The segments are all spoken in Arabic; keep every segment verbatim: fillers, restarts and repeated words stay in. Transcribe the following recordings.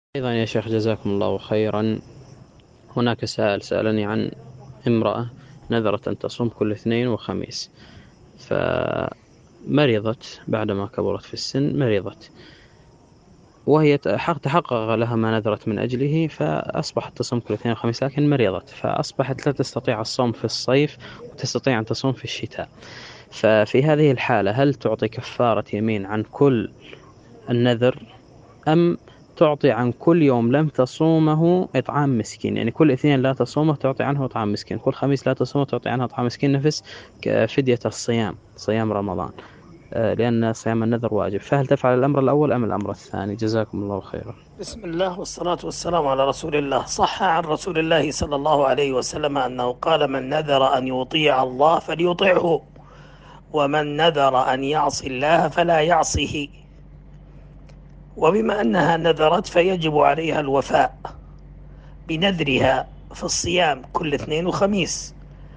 أيضا يا شيخ جزاكم الله خيرا. هناك سائل سألني عن امرأة نذرت أن تصوم كل اثنين وخميس، فمرضت بعدما كبرت في السن، مرضت وهي تحقق لها ما نذرت من أجله، فأصبحت تصوم كل اثنين وخميس، لكن مرضت فأصبحت لا تستطيع الصوم في الصيف وتستطيع أن تصوم في الشتاء. ففي هذه الحالة هل تعطي كفارة يمين عن كل النذر، أم تعطي عن كل يوم لم تصومه إطعام مسكين؟ يعني كل اثنين لا تصومه تعطي عنه إطعام مسكين، كل خميس لا تصومه تعطي عنه إطعام مسكين، نفس فدية الصيام، صيام رمضان، لأن صيام النذر واجب. فهل تفعل الأمر الأول أم الأمر الثاني؟ جزاكم الله خيرا. بسم الله والصلاة والسلام على رسول الله. صح عن رسول الله صلى الله عليه وسلم أنه قال: من نذر أن يطيع الله فليطعه، ومن نذر أن يعصي الله فلا يعصه. وبما أنها نذرت فيجب عليها الوفاء بنذرها في الصيام كل اثنين وخميس،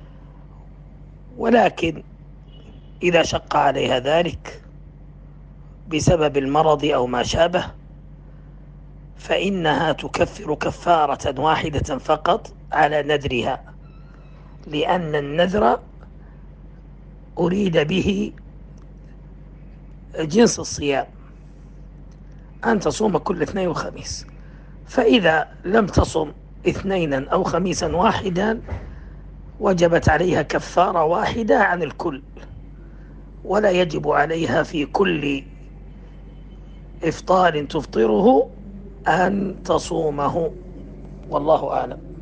ولكن إذا شق عليها ذلك بسبب المرض أو ما شابه فإنها تكفر كفارة واحدة فقط على نذرها، لأن النذر أريد به جنس الصيام، أن تصوم كل اثنين وخميس. فإذا لم تصم اثنينا أو خميسا واحدا وجبت عليها كفارة واحدة عن الكل، ولا يجب عليها في كل إفطار تفطره أن تصومه، والله أعلم.